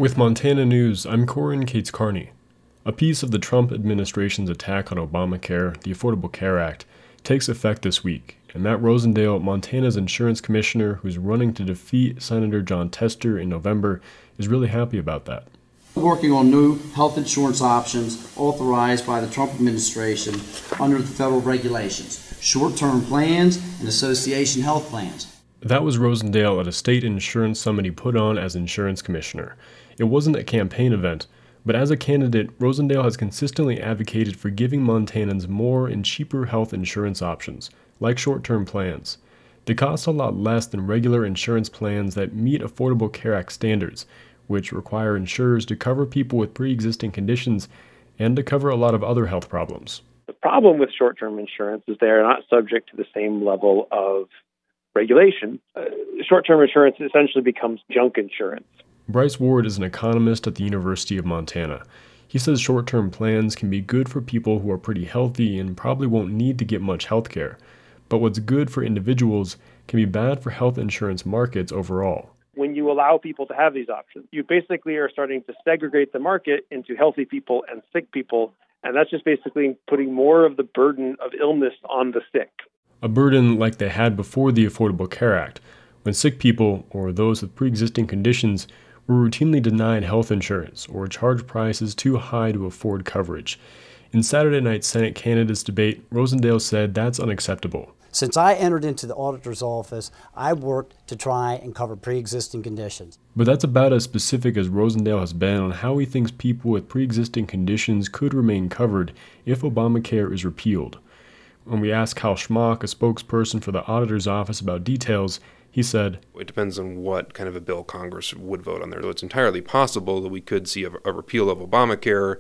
With Montana News, I'm Corin Cates Carney. A piece of the Trump administration's attack on Obamacare, the Affordable Care Act, takes effect this week, and Matt Rosendale, Montana's insurance commissioner who's running to defeat Senator Jon Tester in November, is really happy about that. Working on new health insurance options authorized by the Trump administration under the federal regulations, short-term plans and association health plans. That was Rosendale at a state insurance summit he put on as insurance commissioner. It wasn't a campaign event, but as a candidate, Rosendale has consistently advocated for giving Montanans more and cheaper health insurance options, like short-term plans. They cost a lot less than regular insurance plans that meet Affordable Care Act standards, which require insurers to cover people with pre-existing conditions and to cover a lot of other health problems. The problem with short-term insurance is they are not subject to the same level of regulation. Short-term insurance essentially becomes junk insurance. Bryce Ward is an economist at the University of Montana. He says short-term plans can be good for people who are pretty healthy and probably won't need to get much health care. But what's good for individuals can be bad for health insurance markets overall. When you allow people to have these options, you basically are starting to segregate the market into healthy people and sick people, and that's just basically putting more of the burden of illness on the sick. A burden like they had before the Affordable Care Act, when sick people, or those with pre-existing conditions, were routinely denied health insurance or charged prices too high to afford coverage. In Saturday night's Senate candidates debate, Rosendale said that's unacceptable. Since I entered into the auditor's office, I worked to try and cover pre-existing conditions. But that's about as specific as Rosendale has been on how he thinks people with pre-existing conditions could remain covered if Obamacare is repealed. When we asked Kyle Schmock, a spokesperson for the auditor's office, about details, he said, "It depends on what kind of a bill Congress would vote on there. It's entirely possible that we could see a repeal of Obamacare,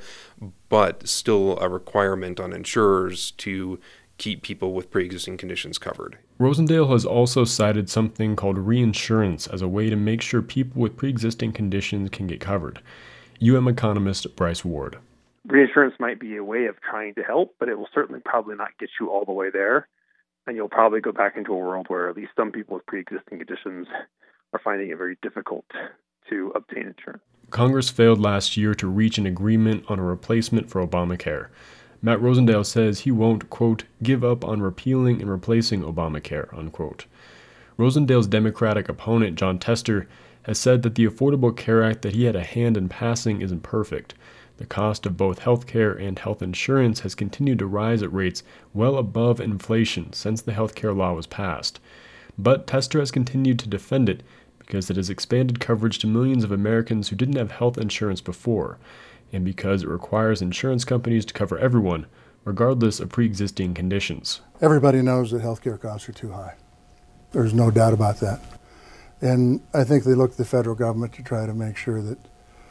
but still a requirement on insurers to keep people with pre-existing conditions covered." Rosendale has also cited something called reinsurance as a way to make sure people with pre-existing conditions can get covered. UM economist Bryce Ward. Reinsurance might be a way of trying to help, but it will certainly probably not get you all the way there. And you'll probably go back into a world where at least some people with pre-existing conditions are finding it very difficult to obtain insurance. Congress failed last year to reach an agreement on a replacement for Obamacare. Matt Rosendale says he won't, quote, give up on repealing and replacing Obamacare, unquote. Rosendale's Democratic opponent, Jon Tester, has said that the Affordable Care Act that he had a hand in passing isn't perfect. The cost of both health care and health insurance has continued to rise at rates well above inflation since the health care law was passed. But Tester has continued to defend it because it has expanded coverage to millions of Americans who didn't have health insurance before, and because it requires insurance companies to cover everyone, regardless of pre-existing conditions. Everybody knows that health care costs are too high. There's no doubt about that. And I think they look to the federal government to try to make sure that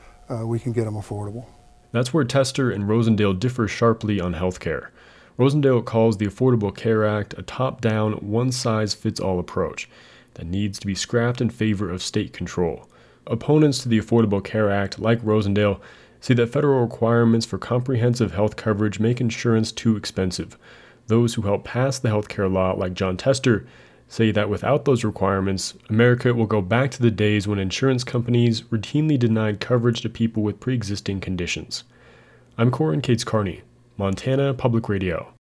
we can get them affordable. That's where Tester and Rosendale differ sharply on health care. Rosendale calls the Affordable Care Act a top-down, one-size-fits-all approach that needs to be scrapped in favor of state control. Opponents to the Affordable Care Act, like Rosendale, say that federal requirements for comprehensive health coverage make insurance too expensive. Those who helped pass the health care law, like Jon Tester, say that without those requirements, America will go back to the days when insurance companies routinely denied coverage to people with pre-existing conditions. I'm Corin Cates Carney, Montana Public Radio.